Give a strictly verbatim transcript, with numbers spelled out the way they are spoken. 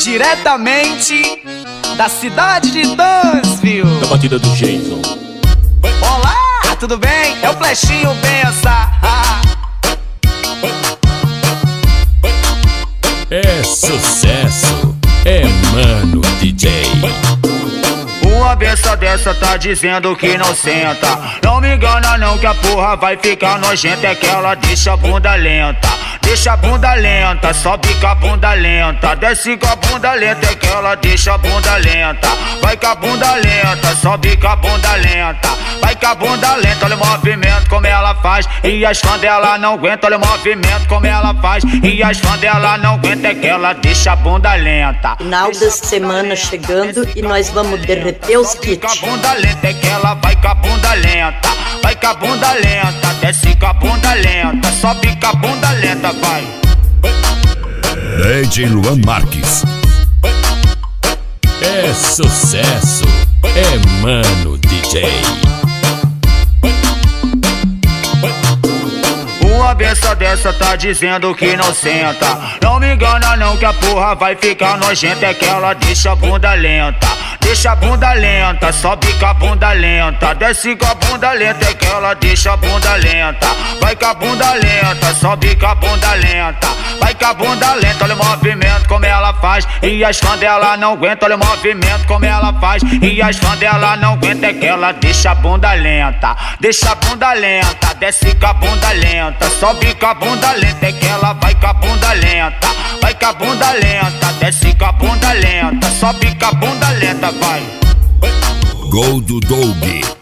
diretamente da cidade de Dansville, da batida do Jason. Olá, tudo bem? É o Flechinho Bença. É sucesso, é Mano D J. Uma benção dessa tá dizendo que não senta. Não me engana não que a porra vai ficar nojenta. É que ela deixa a bunda lenta, deixa a bunda lenta, sobe com a bunda lenta, desce com a bunda lenta. É que ela deixa a bunda lenta, vai com a bunda lenta, sobe com a bunda lenta, vai com a bunda lenta. Olha o movimento como ela faz e as fãs dela não aguentam. Olha o movimento como ela faz e as fãs dela não aguentam. É que ela deixa a bunda lenta. Final da semana chegando e nós vamos derreter os kits. Com a bunda lenta, é que ela vai com a bunda lenta, vai com a bunda lenta, desce com a bunda lenta, sobe com a bunda lenta, vai. D J Luan Marques. É sucesso, é Mano D J. Uma benção dessa tá dizendo que não senta. Não me engana não que a porra vai ficar nojenta. É que ela deixa a bunda lenta, deixa a bunda lenta, sobe com a bunda lenta, desce com a bunda lenta. É que ela deixa a bunda lenta, vai com a bunda lenta, sobe com a bunda lenta, vai com a bunda lenta. Olha o movimento como ela faz e as fãs dela não aguentam. Olha o movimento como ela faz e as fãs dela não aguentam. É que ela deixa a bunda lenta, deixa a bunda lenta, desce com a bunda lenta, sobe com a bunda lenta. É que ela vai com a bunda lenta, vai com a bunda lenta, desce com a bunda lenta, sobe com a bunda lenta, vai. Gol do Doug.